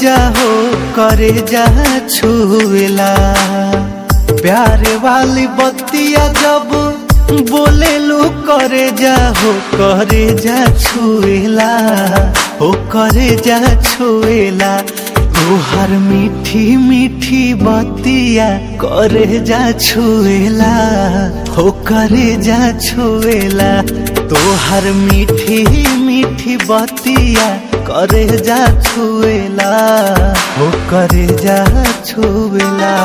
जा हो करे जा छुएला। प्यारे वाली बत्तियां जब बोले लो करे जा हो करे जा छुएला, हो करे जा छुएला। तोहर मीठी मीठी बत्तियां करे जा छुएला, हो करे जा छुएला। तोहर मीठी मीठी बत्तियां करे जा छुएला, हो करे जा छुएला।